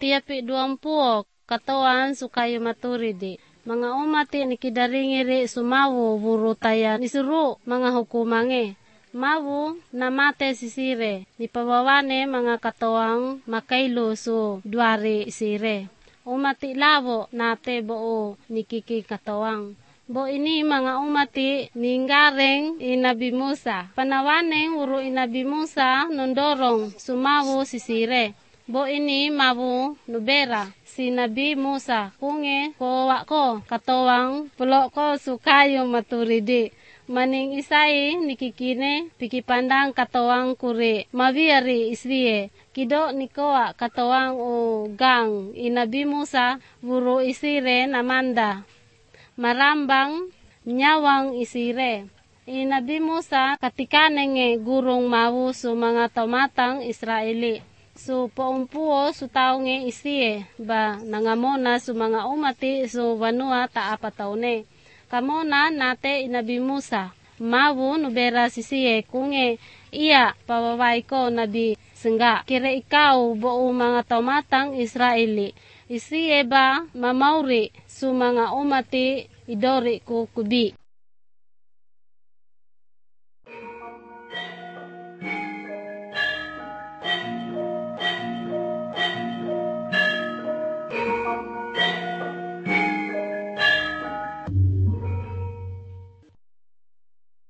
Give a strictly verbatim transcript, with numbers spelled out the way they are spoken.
tiapi duampuo katoan sukayo maturidi. Mga umati ni kidaringiri sumawu buru tayan isuru mga hukumange. Mawu namate sisire, ni pawawane mga katoang makailu su duari isire. Umati lavo nate boo nikiki katoang. Bo ini mga umati ninggareng inabi Musa. Panawaneng uru inabi Musa nundorong sumawu sisire. Bo ini mawu nubera si Nabi Musa kunge ko wako katowang pulo ko sukayo maturidi. Maning isai nikikine pikipandang katowang kuri mabiari iswie. Kido nikoa katowang o gang inabi Musa buru isire namanda. Marambang nyawang isire. Inabi Musa katikanenge gurung mawu su mga tomatang Israeli. Su poumpuo su taonge isiye ba nangamona su mga umati su wanua taapataune. Kamona nate inabi Musa mawu nubera sisiye kunge iya pawawai ko nabi sengga. Kira ikaw buo mga tomatang Israeli. Isiye ba mamauri su mga umati idori ko kubi.